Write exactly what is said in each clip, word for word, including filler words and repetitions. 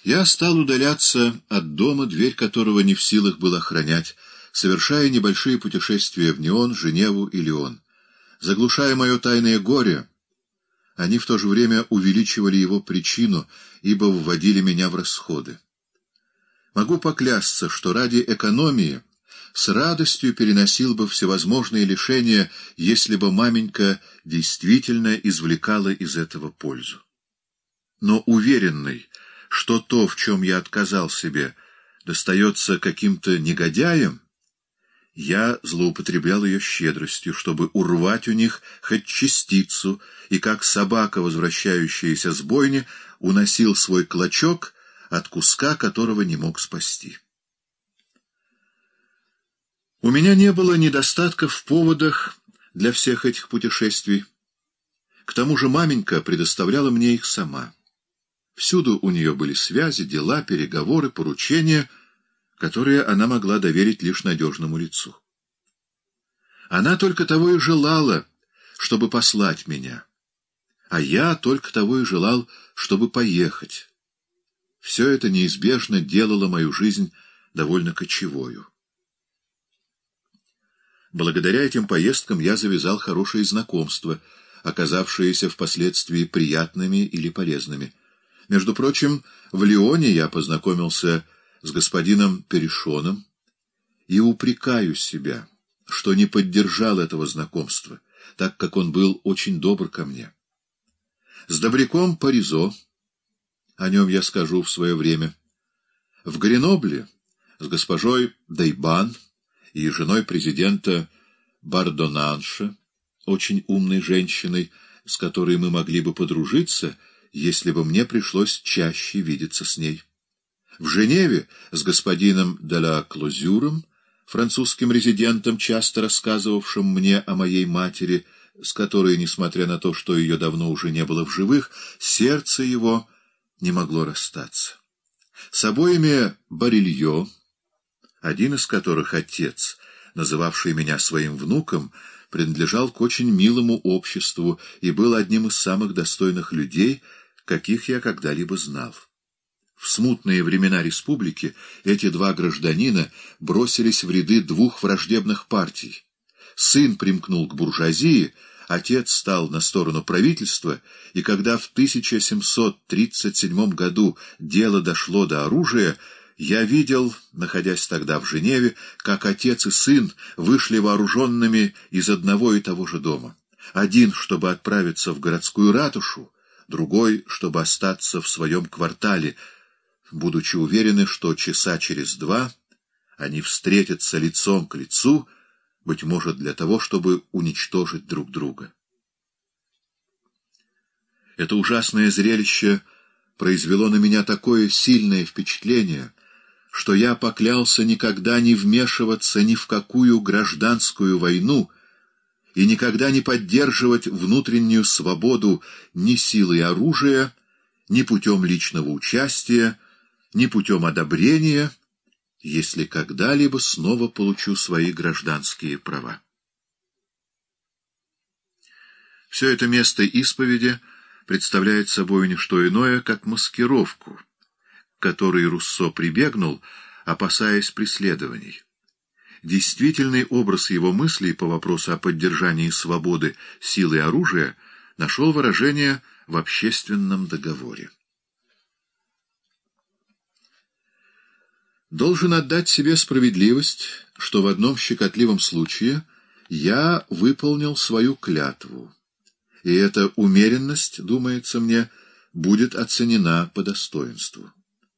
Я стал удаляться от дома, дверь которого не в силах был охранять, совершая небольшие путешествия в Неон, Женеву и Лион. Заглушая мое тайное горе, они в то же время увеличивали его причину, ибо вводили меня в расходы. Могу поклясться, что ради экономии с радостью переносил бы всевозможные лишения, если бы маменька действительно извлекала из этого пользу. Но уверенный, что то, в чем я отказал себе, достается каким-то негодяям, я злоупотреблял ее щедростью, чтобы урвать у них хоть частицу, и как собака, возвращающаяся с бойни, уносил свой клочок от куска, которого не мог спасти. У меня не было недостатков в поводах для всех этих путешествий. К тому же маменька предоставляла мне их сама. Всюду у нее были связи, дела, переговоры, поручения, которые она могла доверить лишь надежному лицу. Она только того и желала, чтобы послать меня, а я только того и желал, чтобы поехать. Все это неизбежно делало мою жизнь довольно кочевою. Благодаря этим поездкам я завязал хорошие знакомства, оказавшиеся впоследствии приятными или полезными. Между прочим, в Лионе я познакомился с господином Перешоном и упрекаю себя, что не поддержал этого знакомства, так как он был очень добр ко мне. С добряком Паризо, о нем я скажу в свое время, в Гренобле с госпожой Дейбан и женой президента Бардонанша, очень умной женщиной, с которой мы могли бы подружиться, если бы мне пришлось чаще видеться с ней. В Женеве с господином де ла Клозюром, французским резидентом, часто рассказывавшим мне о моей матери, с которой, несмотря на то, что ее давно уже не было в живых, сердце его не могло расстаться. С обоими Барильо, один из которых отец, называвший меня своим внуком, принадлежал к очень милому обществу и был одним из самых достойных людей, каких я когда-либо знал. В смутные времена республики эти два гражданина бросились в ряды двух враждебных партий. Сын примкнул к буржуазии, отец стал на сторону правительства, и когда в тысяча семьсот тридцать седьмом году дело дошло до оружия, я видел, находясь тогда в Женеве, как отец и сын вышли вооруженными из одного и того же дома. Один, чтобы отправиться в городскую ратушу, другой, чтобы остаться в своем квартале, будучи уверены, что часа через два они встретятся лицом к лицу, быть может, для того, чтобы уничтожить друг друга. Это ужасное зрелище произвело на меня такое сильное впечатление, что я поклялся никогда не вмешиваться ни в какую гражданскую войну и никогда не поддерживать внутреннюю свободу ни силой оружия, ни путем личного участия, ни путем одобрения, если когда-либо снова получу свои гражданские права. Все это место исповеди представляет собой не что иное, как маскировку, к которой Руссо прибегнул, опасаясь преследований. Действительный образ его мыслей по вопросу о поддержании свободы силой оружия нашел выражение в общественном договоре. Должен отдать себе справедливость, что в одном щекотливом случае я выполнил свою клятву, и эта умеренность, думается мне, будет оценена по достоинству.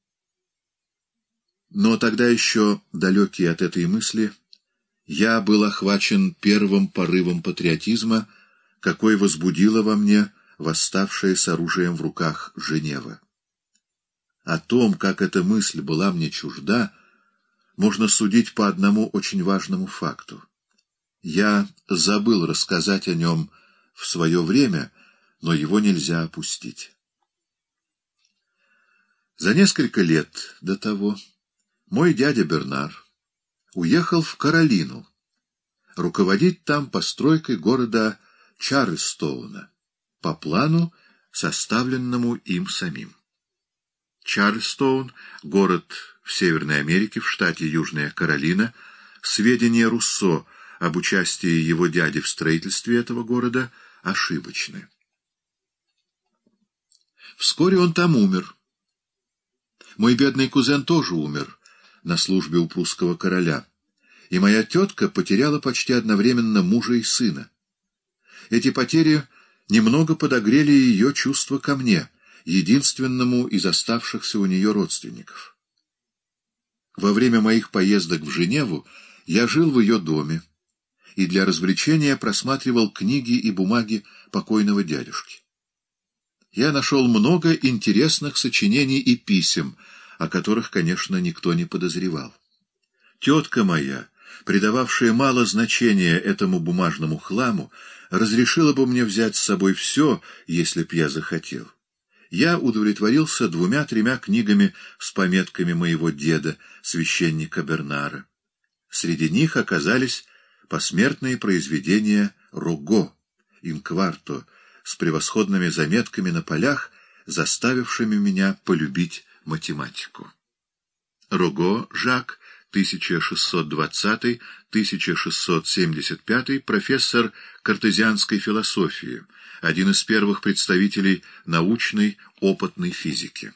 Но тогда еще, далекий от этой мысли, я был охвачен первым порывом патриотизма, какой возбудила во мне восставшая с оружием в руках Женева. О том, как эта мысль была мне чужда, можно судить по одному очень важному факту. Я забыл рассказать о нем в свое время, но его нельзя опустить. За несколько лет до того мой дядя Бернар уехал в Каролину, руководить там постройкой города Чарльстоуна по плану, составленному им самим. Чарльстоун, город в Северной Америке, в штате Южная Каролина. Сведения Руссо об участии его дяди в строительстве этого города ошибочны. Вскоре он там умер. Мой бедный кузен тоже умер на службе у прусского короля, и моя тетка потеряла почти одновременно мужа и сына. Эти потери немного подогрели ее чувство ко мне, единственному из оставшихся у нее родственников. Во время моих поездок в Женеву я жил в ее доме и для развлечения просматривал книги и бумаги покойного дядюшки. Я нашел много интересных сочинений и писем, о которых, конечно, никто не подозревал. Тетка моя, придававшая мало значения этому бумажному хламу, разрешила бы мне взять с собой все, если б я захотел. Я удовлетворился двумя-тремя книгами с пометками моего деда, священника Бернара. Среди них оказались посмертные произведения Рого, инкварто, с превосходными заметками на полях, заставившими меня полюбить математику. Рого Жак, тысяча шестьсот двадцатый — тысяча шестьсот семьдесят пятый, профессор картезианской философии, один из первых представителей научной опытной физики.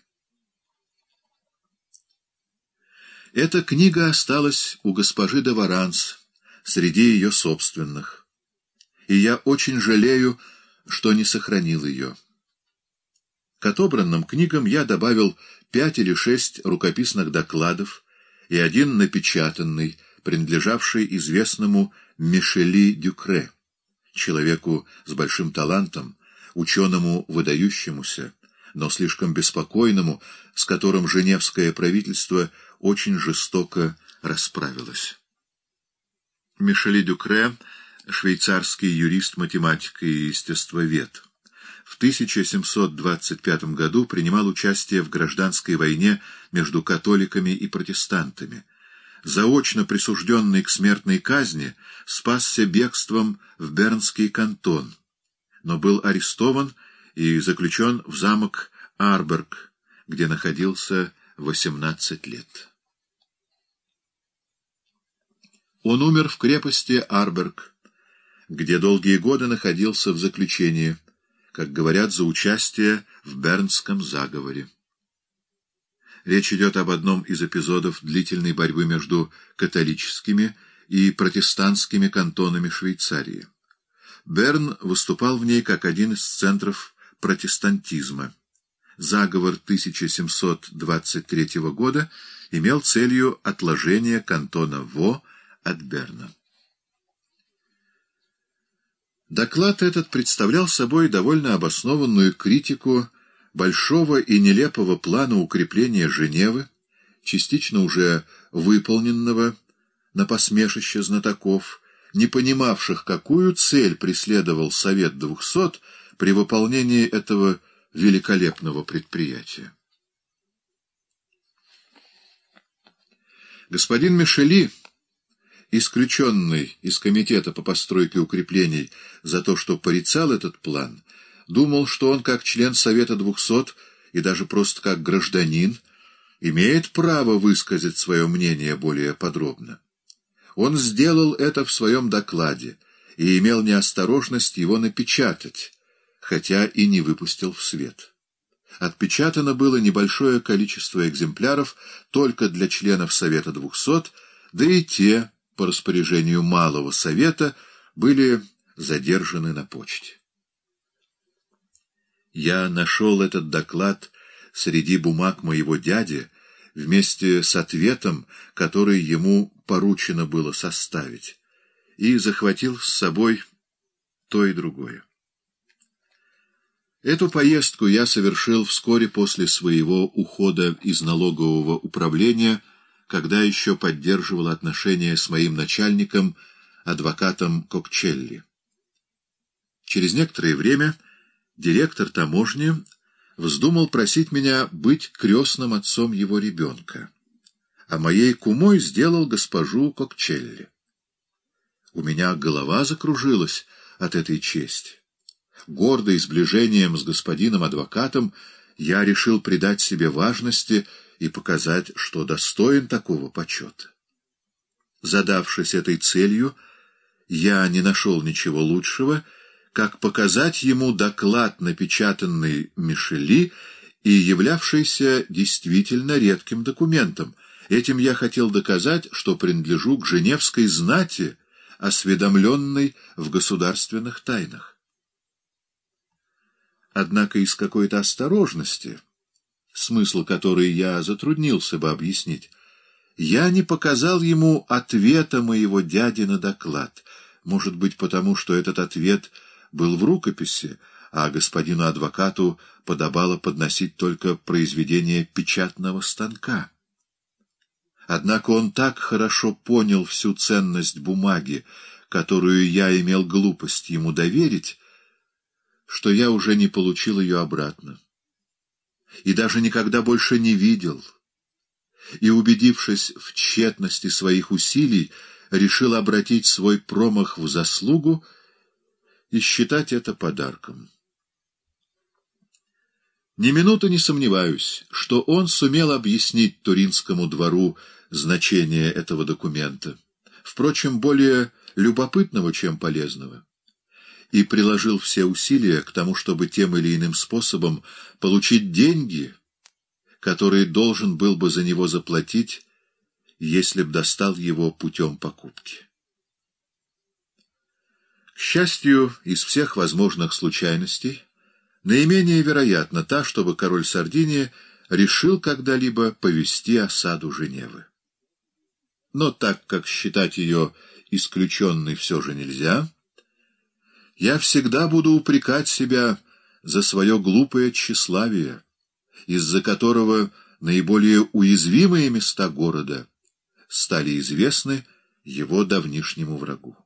Эта книга осталась у госпожи де Варанс среди ее собственных, и я очень жалею, что не сохранил ее. К отобранным книгам я добавил пять или шесть рукописных докладов и один напечатанный, принадлежавший известному Мишели Дюкре, человеку с большим талантом, ученому выдающемуся, но слишком беспокойному, с которым женевское правительство очень жестоко расправилось. Мишели Дюкре — швейцарский юрист, математик и естествовед. В тысяча семьсот двадцать пятом году принимал участие в гражданской войне между католиками и протестантами. Заочно присужденный к смертной казни, спасся бегством в Бернский кантон, но был арестован и заключен в замок Арберг, где находился восемнадцать лет. Он умер в крепости Арберг, где долгие годы находился в заключении, как говорят, за участие в Бернском заговоре. Речь идет об одном из эпизодов длительной борьбы между католическими и протестантскими кантонами Швейцарии. Берн выступал в ней как один из центров протестантизма. Заговор тысяча семьсот двадцать третьего года имел целью отложение кантона Во от Берна. Доклад этот представлял собой довольно обоснованную критику большого и нелепого плана укрепления Женевы, частично уже выполненного на посмешище знатоков, не понимавших, какую цель преследовал Совет двухсот при выполнении этого великолепного предприятия. Господин Мишели, исключенный из комитета по постройке укреплений за то, что порицал этот план, думал, что он, как член Совета двухсот и даже просто как гражданин, имеет право высказать свое мнение более подробно. Он сделал это в своем докладе и имел неосторожность его напечатать, хотя и не выпустил в свет. Отпечатано было небольшое количество экземпляров только для членов Совета двухсот, да и те, по распоряжению Малого Совета, были задержаны на почте. Я нашел этот доклад среди бумаг моего дяди вместе с ответом, который ему поручено было составить, и захватил с собой то и другое. Эту поездку я совершил вскоре после своего ухода из налогового управления, когда еще поддерживал отношения с моим начальником, адвокатом Кокчелли. Через некоторое время директор таможни вздумал просить меня быть крестным отцом его ребенка, а моей кумой сделал госпожу Кокчелли. У меня голова закружилась от этой чести. Гордый сближением с господином адвокатом, я решил придать себе важности и показать, что достоин такого почета. Задавшись этой целью, я не нашел ничего лучшего, как показать ему доклад, напечатанный Мишели и являвшийся действительно редким документом. Этим я хотел доказать, что принадлежу к женевской знати, осведомленной в государственных тайнах. Однако из какой-то осторожности, смысл которой я затруднился бы объяснить, я не показал ему ответа моего дяди на доклад, может быть, потому что этот ответ был в рукописи, а господину адвокату подобало подносить только произведение печатного станка. Однако он так хорошо понял всю ценность бумаги, которую я имел глупость ему доверить, что я уже не получил ее обратно. И даже никогда больше не видел. И, убедившись в тщетности своих усилий, решил обратить свой промах в заслугу и считать это подарком. Ни минуты не сомневаюсь, что он сумел объяснить Туринскому двору значение этого документа, впрочем, более любопытного, чем полезного, и приложил все усилия к тому, чтобы тем или иным способом получить деньги, которые должен был бы за него заплатить, если б достал его путем покупки. К счастью, из всех возможных случайностей наименее вероятна та, чтобы король Сардинии решил когда-либо повести осаду Женевы. Но так как считать ее исключенной все же нельзя, я всегда буду упрекать себя за свое глупое тщеславие, из-за которого наиболее уязвимые места города стали известны его давнишнему врагу.